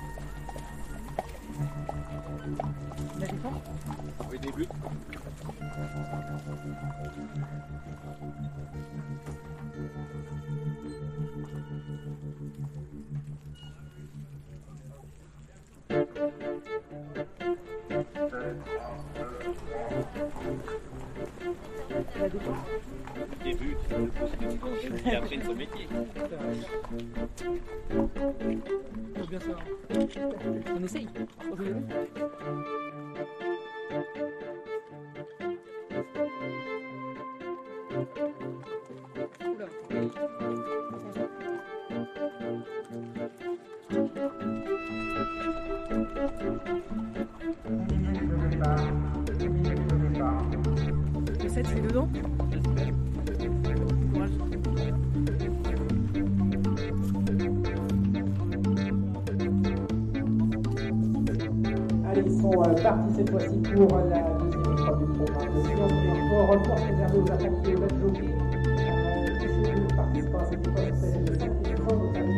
Il y a des temps? Oui, des buts. Des buts, il a appris de son métier. Faut bien ça. On essaye. On joue les deux. Le 7, c'est dedans? Courage. Allez, ils sont partis cette fois-ci pour la deuxième épreuve du programme. Report réservé aux apprentis et aux jockeys. Tous les participants à cette épreuve sont âgés de 5 et 30 ans, donc avec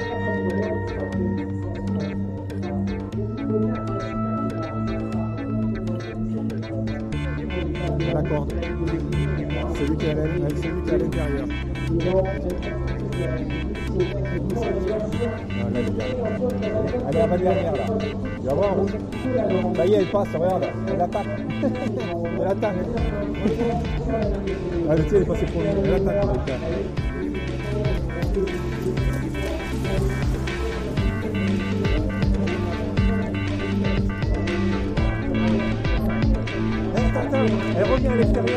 6 La corde. Celui qui est à l'intérieur. Elle est avant-dernière là. Tu vas voir, rouge. Ça y est, elle passe, regarde. Elle attaque. Elle attaque. Ah, le tien, elle est passée pour lui. Elle attaque. Elle revient à l'extérieur.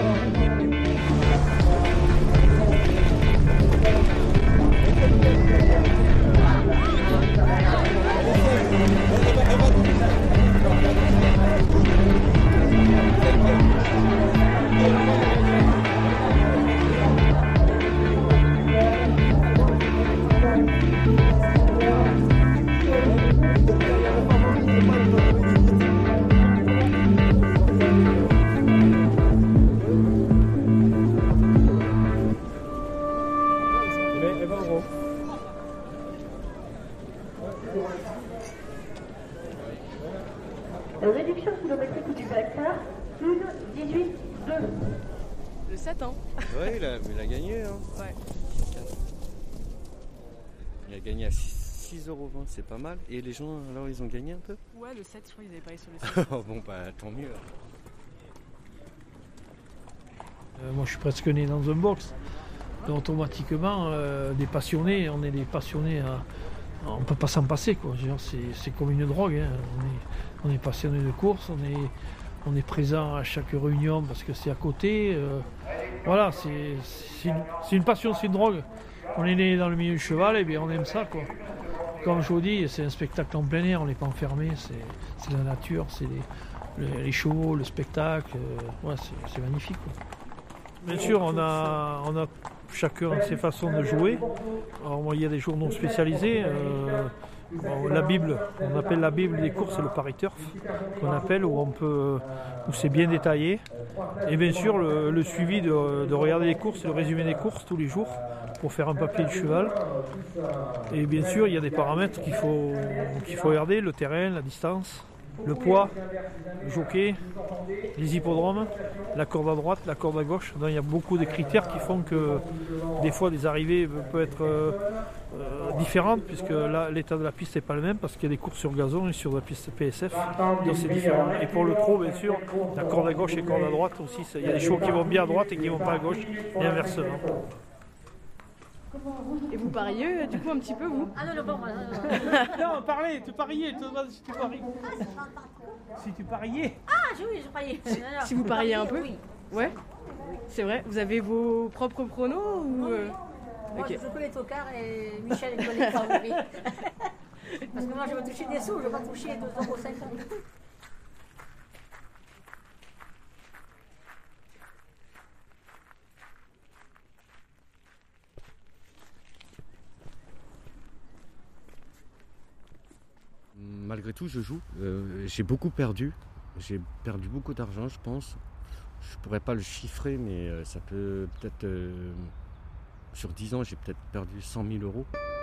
Réduction kilométrique du facteur, Sud 18-2. Le 7 ans. Ouais, il a gagné. Hein. Ouais. Il a gagné à 6,20 €, c'est pas mal. Et les gens, alors, ils ont gagné un peu? Ouais, le 7, je crois qu'ils avaient parié sur le 7. Bon, bah, tant mieux. Moi, je suis presque né dans un box. Donc, automatiquement, des passionnés, on est des passionnés. On ne peut pas s'en passer, quoi. C'est comme une drogue. Hein. On est passionné de course, on est présent à chaque réunion parce que c'est à côté. Voilà, c'est une passion, c'est une drogue. On est né dans le milieu du cheval, et bien on aime ça, quoi. Comme je vous dis, c'est un spectacle en plein air, on n'est pas enfermé, c'est la nature, c'est les chevaux, le spectacle. Ouais, c'est magnifique, quoi. Bien sûr, on a chacun ses façons de jouer. Alors, il y a des journaux spécialisés. La Bible, on appelle la Bible des courses, c'est le Paris Turf qu'on appelle, où c'est bien détaillé. Et bien sûr, le suivi de regarder les courses, le résumé des courses tous les jours pour faire un papier de cheval. Et bien sûr, il y a des paramètres qu'il faut regarder, le terrain, la distance, le poids, le jockey, les hippodromes, la corde à droite, la corde à gauche. Donc, il y a beaucoup de critères qui font que des fois des arrivées peuvent être différentes, puisque là l'état de la piste n'est pas le même, parce qu'il y a des courses sur gazon et sur la piste PSF, donc c'est différent. Et pour le trot, bien sûr, la corde à gauche et corde à droite aussi, il y a des chevaux qui vont bien à droite et qui ne vont pas à gauche, et inversement. Et vous pariez du coup un petit peu, vous? Ah non, bon, non, parlez, tu pariais, tu demandes si tu pariais. Si tu pariais. Ah, oui, je pariais. Si vous pariez un peu? Oui. Ouais. C'est vrai. Vous avez vos propres pronos ou Moi, okay. je connais Tocard et Michel est connaît favori. Parce que moi, je vais toucher des sous, je vais pas toucher 2,50 €. malgré tout, je joue. J'ai beaucoup perdu. J'ai perdu beaucoup d'argent, je pense. Je pourrais pas le chiffrer, mais ça peut-être... sur 10 ans, j'ai peut-être perdu 100 000 euros.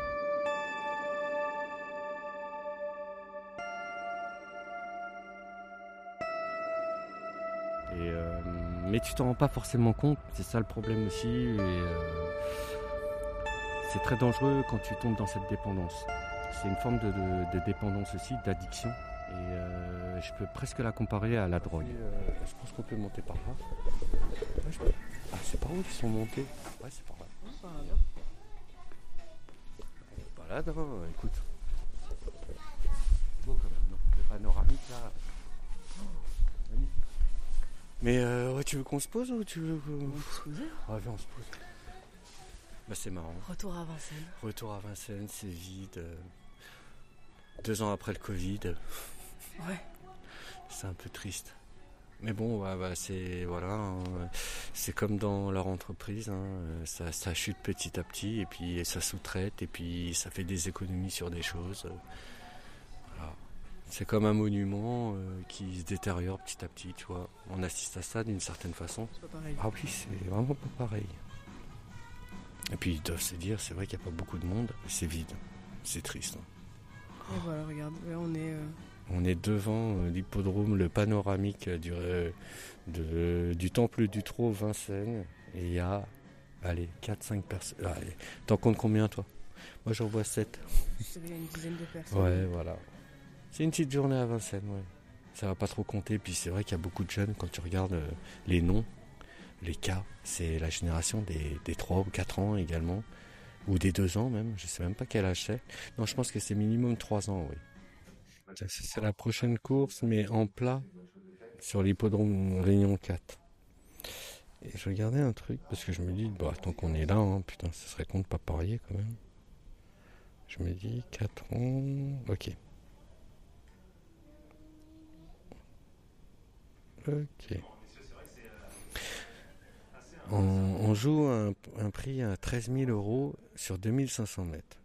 Mais tu t'en rends pas forcément compte, c'est ça le problème aussi. C'est très dangereux quand tu tombes dans cette dépendance. C'est une forme de dépendance aussi, d'addiction. Et je peux presque la comparer à la drogue. Je pense qu'on peut monter par là. Ouais, ah, c'est par où ils sont montés? Ouais, c'est par là. Balade, hein, écoute. Beau quand même, non? Le panoramique là. Mais ouais, tu veux qu'on se pose ou tu veux qu'on se pose? Ouais, viens, on se pose. Bah, c'est marrant. Retour à Vincennes. Retour à Vincennes, c'est vide. 2 ans après le Covid. Ouais. C'est un peu triste. Mais bon, c'est voilà, hein, c'est comme dans leur entreprise, hein, ça chute petit à petit et puis ça sous-traite et puis ça fait des économies sur des choses. Voilà. C'est comme un monument qui se détériore petit à petit, tu vois. On assiste à ça d'une certaine façon. C'est pas pareil. Ah oui, c'est vraiment pas pareil. Et puis ils doivent se dire, c'est vrai qu'il n'y a pas beaucoup de monde, c'est vide, c'est triste. Et voilà, regarde, là on est devant l'hippodrome, le panoramique du Temple du Trot Vincennes. Et il y a, 4-5 personnes. Allez, t'en comptes combien toi? Moi j'en vois 7. Il y a une dizaine de personnes. Ouais, voilà. C'est une petite journée à Vincennes, ouais. Ça va pas trop compter. Puis c'est vrai qu'il y a beaucoup de jeunes, quand tu regardes les noms, les cas, c'est la génération des 3 ou 4 ans également. Ou des 2 ans même, je sais même pas quel âge c'est. Non, je pense que c'est minimum 3 ans, oui. C'est la prochaine course, mais en plat, sur l'hippodrome Réunion 4. Et je regardais un truc, parce que je me dis, tant qu'on est là, hein, putain, ce serait con de pas parier quand même. Je me dis, 4 ans, ok. Ok. On joue un prix à 13 000 euros sur 2500 mètres.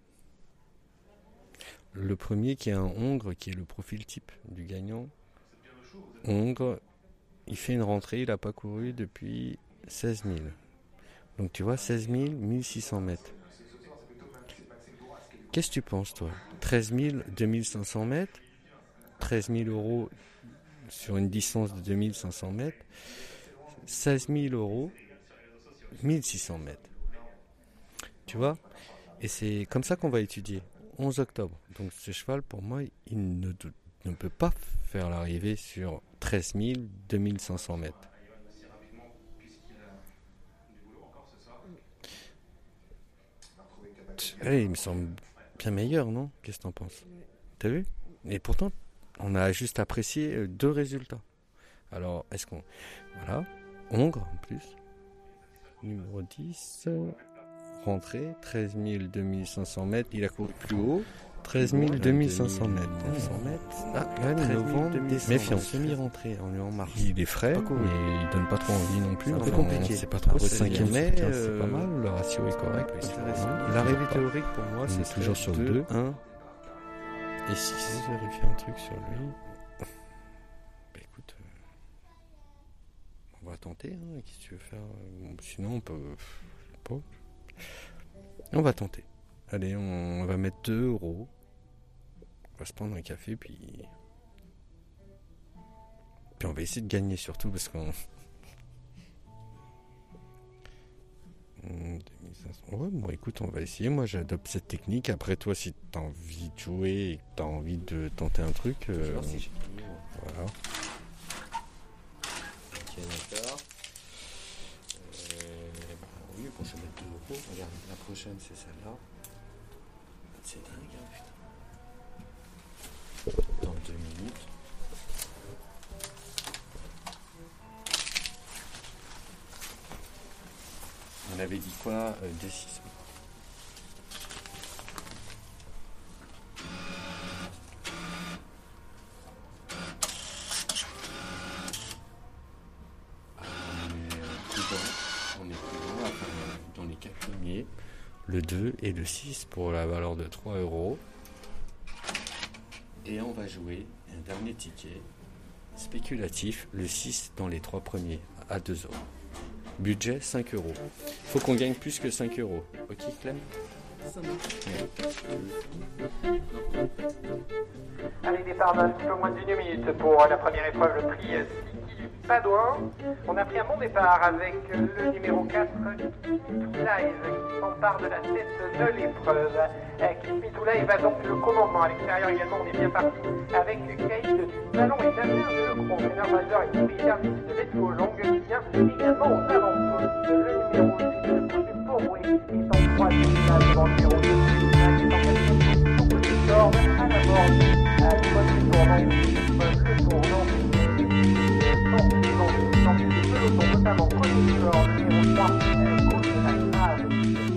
Le premier qui est un Hongre, qui est le profil type du gagnant. Hongre, il fait une rentrée, il n'a pas couru depuis 16 000. Donc tu vois, 16 000, 1600 mètres. Qu'est-ce que tu penses toi? 13 000, 2500 mètres, 13 000 euros sur une distance de 2500 mètres, 16 000 euros, 1600 mètres. Tu vois? Et c'est comme ça qu'on va étudier. 11 octobre. Donc ce cheval, pour moi, il ne peut pas faire l'arrivée sur 13 000, 2500 mètres. Allez, il me semble bien meilleur, non? Qu'est-ce que t'en penses? T'as vu? Et pourtant, on a juste apprécié 2 résultats. Alors, est-ce qu'on... Voilà. Hongre, en plus. Numéro 10... rentrée, 13 000, 2500 mètres, il a couru plus haut, 13 000, 2500 mètres. 900 mètres. Ah, là, novembre, méfiance. Semi-rentrée, on est en mars. Il est frais, mais il donne pas trop envie non plus. C'est un peu compliqué. C'est pas trop 5e mai, c'est pas mal, le ratio est correct. L'arrivée théorique pour moi, c'est toujours sur 2, 1 et 6. Je vais vérifier un truc sur lui. Bah écoute, on va tenter, hein. Qu'est-ce que tu veux faire? Sinon, on peut pas. On va tenter. Allez, on va mettre 2 euros. On va se prendre un café, puis on va essayer de gagner surtout, parce qu'on... 2500. Ouais, bon, écoute, on va essayer. Moi, j'adopte cette technique. Après, toi, si t'as envie de jouer et que t'as envie de tenter un truc... voilà. Ok, d'accord. Oui, pour se mettre 2 euros. Regarde, la prochaine, c'est celle-là. C'est dingue, hein, putain. Dans 2 minutes. On avait dit quoi? 2,6. Le 2 et le 6 pour la valeur de 3 euros. Et on va jouer un dernier ticket spéculatif, le 6 dans les 3 premiers, à 2 euros. Budget 5 euros. Il faut qu'on gagne plus que 5 euros. Ok, Clem ? Ça marche. Allez, départ d'un petit peu moins d'une minute pour la première épreuve, le prix Siki du Padouin. On a pris un bon départ avec le numéro 4, Live, qui s'empare de la tête de l'épreuve. Live va donc le commandement. À l'extérieur également, on est bien parti avec Kate du Ballon et Damien de Lecron. Scénariseur et propriétaire de Let's Go Long qui vient également aux avant-postes. Le numéro 6, du Porway, est en 3e place devant le numéro 2, qui est en 4e position. À la borde, à le tournant, notamment conducteur numéro 3, gauche de la grave.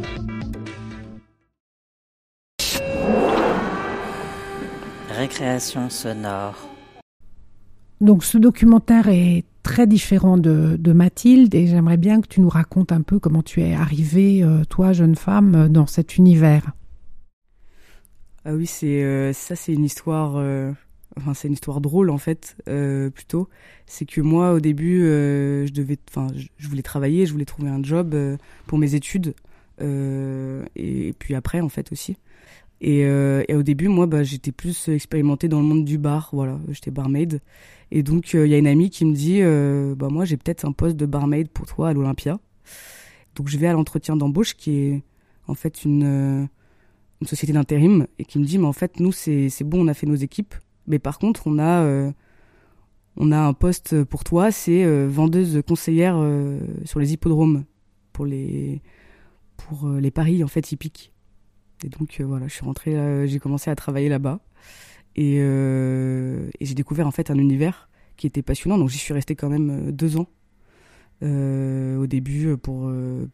Récréation sonore. Donc ce documentaire est très différent de Mathilde et j'aimerais bien que tu nous racontes un peu comment tu es arrivée, toi, jeune femme, dans cet univers. Ah oui, c'est une histoire... c'est une histoire drôle en fait, plutôt. C'est que moi, au début, je voulais travailler, je voulais trouver un job pour mes études, et puis après en fait aussi. Et au début, moi, j'étais plus expérimentée dans le monde du bar, voilà, j'étais barmaid. Et donc, il y a une amie qui me dit, moi, j'ai peut-être un poste de barmaid pour toi à l'Olympia. Donc, je vais à l'entretien d'embauche, qui est en fait une société d'intérim, et qui me dit, mais en fait, nous, c'est bon, on a fait nos équipes, mais par contre, on a un poste pour toi, c'est vendeuse conseillère sur les hippodromes pour les paris en fait hippiques. Et donc voilà, je suis rentrée, j'ai commencé à travailler là-bas et j'ai découvert en fait un univers qui était passionnant. Donc j'y suis restée quand même 2 ans au début pour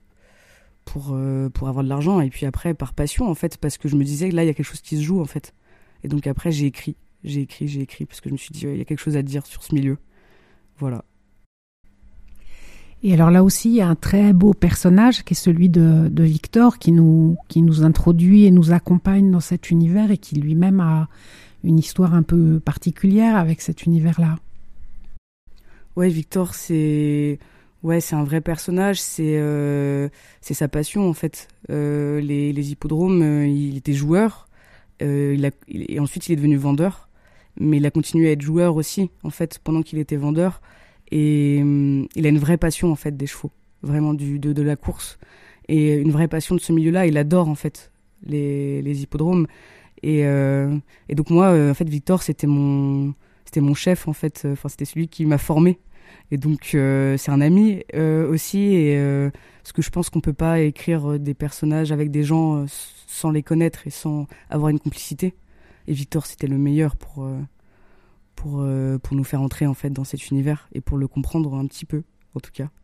avoir de l'argent, et puis après par passion en fait, parce que je me disais que là il y a quelque chose qui se joue en fait. Et donc après j'ai écrit parce que je me suis dit il y a quelque chose à dire sur ce milieu. Voilà. Et alors là aussi, il y a un très beau personnage qui est celui de Victor qui nous introduit et nous accompagne dans cet univers et qui lui-même a une histoire un peu particulière avec cet univers-là. Ouais, Victor, c'est un vrai personnage, c'est sa passion en fait. Les hippodromes, il était joueur, et ensuite il est devenu vendeur, mais il a continué à être joueur aussi en fait pendant qu'il était vendeur. Et il a une vraie passion en fait des chevaux, vraiment de la course, et une vraie passion de ce milieu-là. Il adore en fait les hippodromes, et donc moi en fait Victor c'était mon chef en fait, c'était celui qui m'a formé, et donc c'est un ami aussi, et parce que je pense qu'on peut pas écrire des personnages avec des gens sans les connaître et sans avoir une complicité, et Victor c'était le meilleur pour nous faire entrer en fait dans cet univers et pour le comprendre un petit peu en tout cas.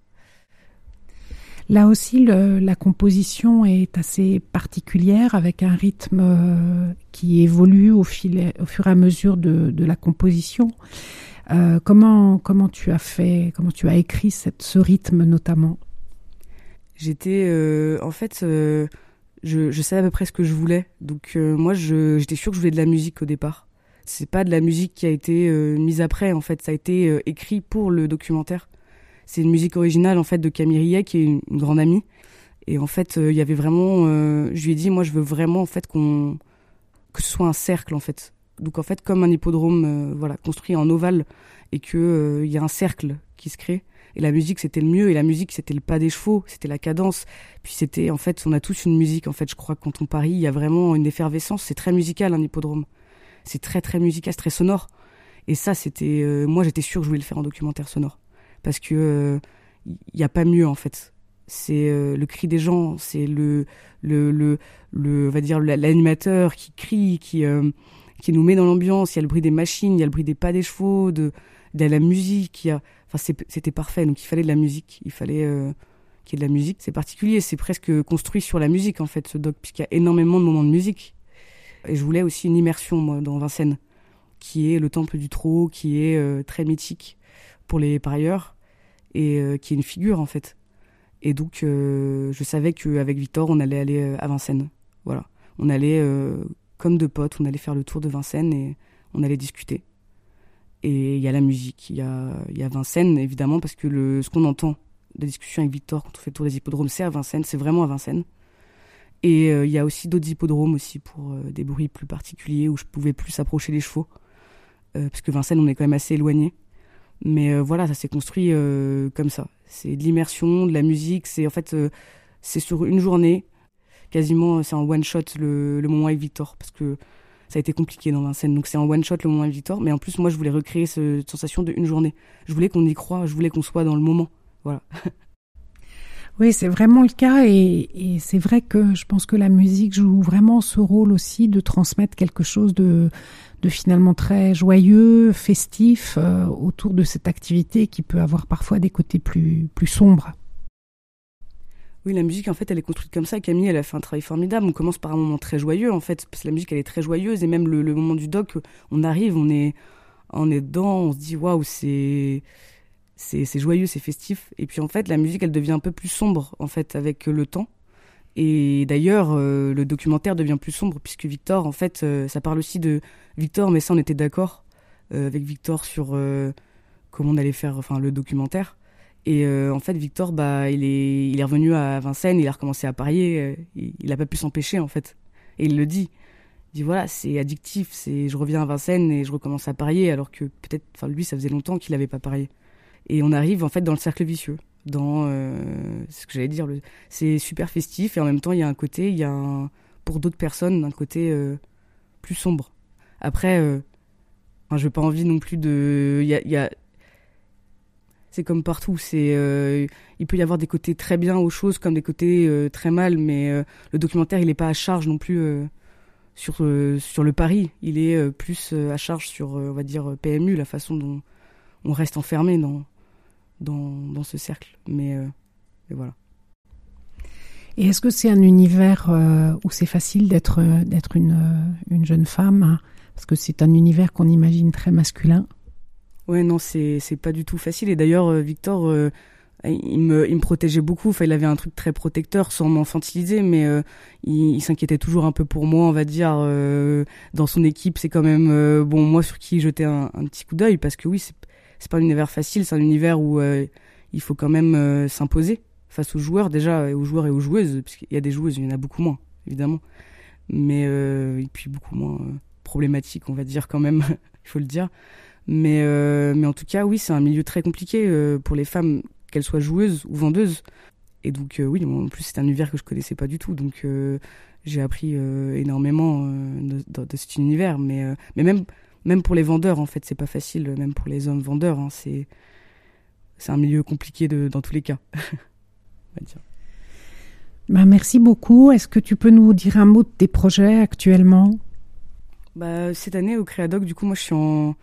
Là aussi, la composition est assez particulière avec un rythme qui évolue au fur et à mesure de la composition. Comment tu as écrit ce rythme notamment? J'étais en fait je savais à peu près ce que je voulais, donc moi j'étais sûre que je voulais de la musique au départ. C'est pas de la musique qui a été mise après, en fait, ça a été écrit pour le documentaire. C'est une musique originale en fait de Camille Rillet, qui est une grande amie. Et en fait, il y avait vraiment, je lui ai dit, moi je veux vraiment en fait que ce soit un cercle en fait. Donc en fait, comme un hippodrome, construit en ovale, et que il y a un cercle qui se crée. Et la musique c'était le mieux, et la musique c'était le pas des chevaux, c'était la cadence. Puis c'était en fait, on a tous une musique en fait. Je crois que quand on parie, il y a vraiment une effervescence. C'est très musical un hippodrome. C'est très très musical, c'est très sonore. Et ça, c'était moi j'étais sûre que je voulais le faire en documentaire sonore, parce que y a pas mieux en fait. C'est le cri des gens, c'est le on va dire l'animateur qui crie, qui nous met dans l'ambiance. Il y a le bruit des machines, il y a le bruit des pas des chevaux, de la musique. C'était parfait. Donc il fallait de la musique, il fallait qu'il y ait de la musique. C'est particulier, c'est presque construit sur la musique en fait ce doc, puisqu'il y a énormément de moments de musique. Et je voulais aussi une immersion, moi, dans Vincennes, qui est le temple du trot, qui est très mythique pour les parieurs, et qui est une figure, en fait. Et donc, je savais qu'avec Victor, on allait aller à Vincennes. Voilà. On allait, comme deux potes, on allait faire le tour de Vincennes, et on allait discuter. Et il y a la musique, il y a Vincennes, évidemment, parce que ce qu'on entend de discussion avec Victor quand on fait le tour des hippodromes, c'est à Vincennes, c'est vraiment à Vincennes. Et il y a aussi d'autres hippodromes aussi pour des bruits plus particuliers où je pouvais plus approcher les chevaux. Parce que Vincennes, on est quand même assez éloigné. Mais voilà, ça s'est construit comme ça. C'est de l'immersion, de la musique. C'est c'est sur une journée, quasiment, c'est en one shot le moment avec Victor, parce que ça a été compliqué dans Vincennes. Donc c'est en one shot le moment avec Victor. Mais en plus, moi, je voulais recréer cette sensation d'une journée. Je voulais qu'on y croie, je voulais qu'on soit dans le moment. Voilà. Oui, c'est vraiment le cas et c'est vrai que je pense que la musique joue vraiment ce rôle aussi de transmettre quelque chose de finalement très joyeux, festif autour de cette activité qui peut avoir parfois des côtés plus sombres. Oui, la musique, en fait, elle est construite comme ça. Camille, elle a fait un travail formidable. On commence par un moment très joyeux, en fait, parce que la musique, elle est très joyeuse. Et même le moment du doc, on arrive, on est dedans, on se dit, waouh, c'est joyeux, c'est festif. Et puis, en fait, la musique, elle devient un peu plus sombre, en fait, avec le temps. Et d'ailleurs, le documentaire devient plus sombre, puisque Victor, en fait, ça parle aussi de Victor, mais ça, on était d'accord avec Victor sur comment on allait faire le documentaire. Et en fait, Victor, il est revenu à Vincennes, il a recommencé à parier, il n'a pas pu s'empêcher, en fait. Et il le dit. Il dit, voilà, c'est addictif, je reviens à Vincennes et je recommence à parier, alors que peut-être, lui, ça faisait longtemps qu'il n'avait pas parié. Et on arrive, en fait, dans le cercle vicieux. C'est ce que j'allais dire, c'est super festif, et en même temps, il y a un côté, pour d'autres personnes, un côté plus sombre. Après, j'ai pas envie non plus c'est comme partout, il peut y avoir des côtés très bien aux choses comme des côtés très mal, mais le documentaire, il est pas à charge non plus sur le pari, il est plus à charge sur, on va dire, PMU, la façon dont on reste enfermé dans ce cercle, mais voilà. Et est-ce que c'est un univers où c'est facile d'être une jeune femme, hein, parce que c'est un univers qu'on imagine très masculin? Ouais, non, c'est pas du tout facile. Et d'ailleurs, Victor, il me protégeait beaucoup. Enfin, il avait un truc très protecteur, sans m'infantiliser, mais il s'inquiétait toujours un peu pour moi, on va dire. Dans son équipe, c'est quand même moi sur qui jeter un petit coup d'œil, parce que oui, c'est pas un univers facile. C'est un univers où il faut quand même s'imposer face aux joueurs déjà, aux joueurs et aux joueuses, puisqu'il y a des joueuses, il y en a beaucoup moins, évidemment, mais et puis beaucoup moins problématique, on va dire quand même, il faut le dire. Mais en tout cas, oui, c'est un milieu très compliqué pour les femmes, qu'elles soient joueuses ou vendeuses. Et donc, oui, en plus, c'est un univers que je connaissais pas du tout. Donc, j'ai appris énormément de cet univers. Mais même pour les vendeurs, en fait, c'est pas facile. Même pour les hommes vendeurs, hein, c'est un milieu compliqué dans tous les cas. On va dire. Merci beaucoup. Est-ce que tu peux nous dire un mot de tes projets actuellement? Cette année, au Créadoc, du coup, moi, je suis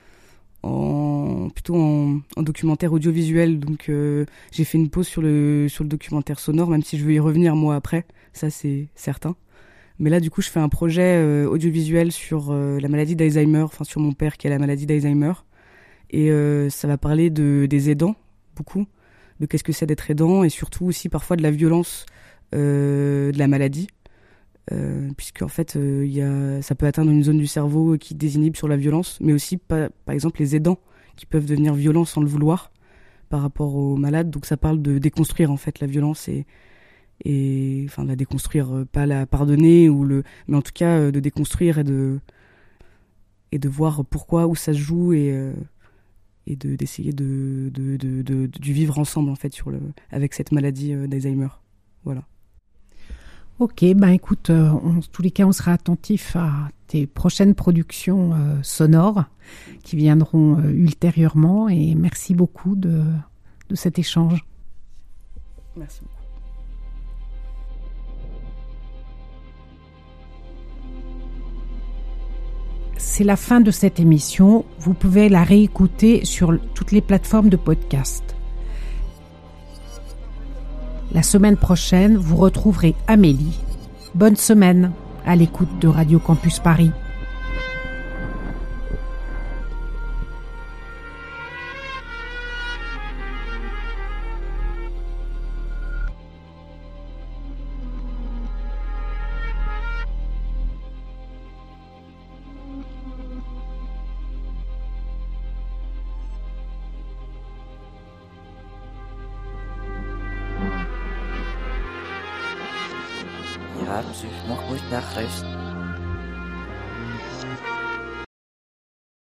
plutôt en documentaire audiovisuel, donc j'ai fait une pause sur le documentaire sonore, même si je veux y revenir moi après, ça c'est certain. Mais là du coup je fais un projet audiovisuel sur la maladie d'Alzheimer, enfin sur mon père qui a la maladie d'Alzheimer, et ça va parler des aidants, beaucoup, de qu'est-ce que c'est d'être aidant, et surtout aussi parfois de la violence de la maladie. Puisque en fait ça peut atteindre une zone du cerveau qui désinhibe sur la violence, mais aussi par exemple les aidants qui peuvent devenir violents sans le vouloir par rapport aux malades. Donc ça parle de déconstruire en fait la violence et enfin de la déconstruire, pas la pardonner mais en tout cas de déconstruire et de voir pourquoi, où ça se joue et d'essayer du vivre ensemble en fait avec cette maladie d'Alzheimer. Voilà. Ok, écoute, en tous les cas, on sera attentif à tes prochaines productions sonores qui viendront ultérieurement, et merci beaucoup de cet échange. Merci beaucoup. C'est la fin de cette émission. Vous pouvez la réécouter sur toutes les plateformes de podcast. La semaine prochaine, vous retrouverez Amélie. Bonne semaine à l'écoute de Radio Campus Paris. Hab sich noch gut nachrüst.